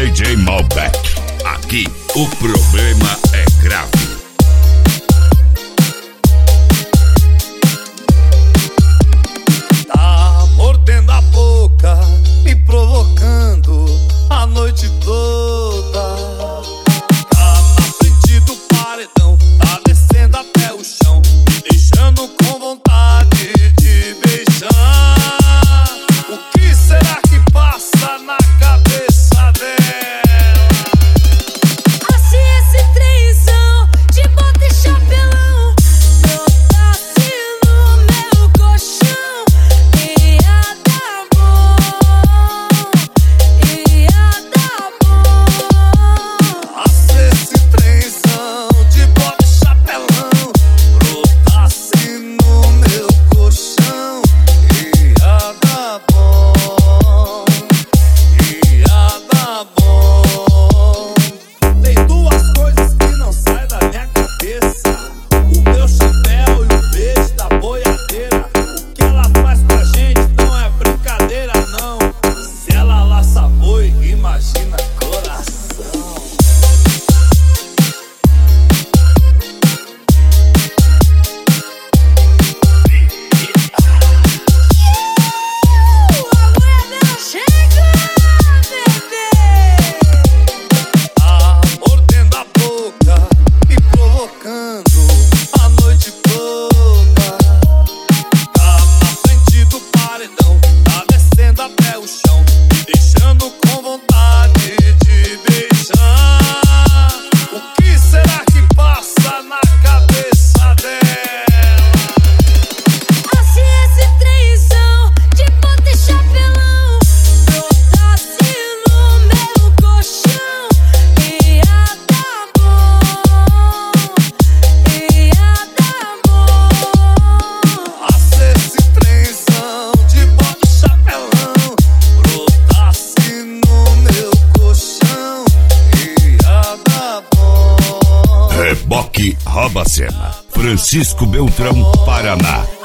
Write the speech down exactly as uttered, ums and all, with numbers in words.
D J Malbec. Aqui o problema é grave. Tá mordendo a boca, me provocando a noite toda. Tá na frente do paredão, tá descendo até o chão, me deixando com vontade de beijar. O que será que passa na cabeça dela? Se esse trenzão de bota e chapelão brotasse no meu colchão, ia dar bom, ia dar bom. Ah, se esse trenzão de bota e chapelão brotasse no meu colchão, ia dar bom, ia dar bom. Tem duas coisas que não saem da minha cabeça: o meu chapéu e o beijo da boiadeira. O que ela faz pra gente não é brincadeira, não. Se ela laça boi, imagina coração. A boiadeira chega, bebê. Tá mordendo a boca e provocando a noite toda. Tá na frente do paredão, tá descendo até o chão, me deixando com vontade de beijar. O que será que passa na cabeça dela? Ah, se esse trenzão de bota e chapelão brotasse no meu colchão, ia dar bom, ia dar bom. Ah, se esse trenzão de bota e chapelão brotasse no meu colchão, ia dar bom. Reboque Rouba Cena, Francisco Beltrão, Paraná.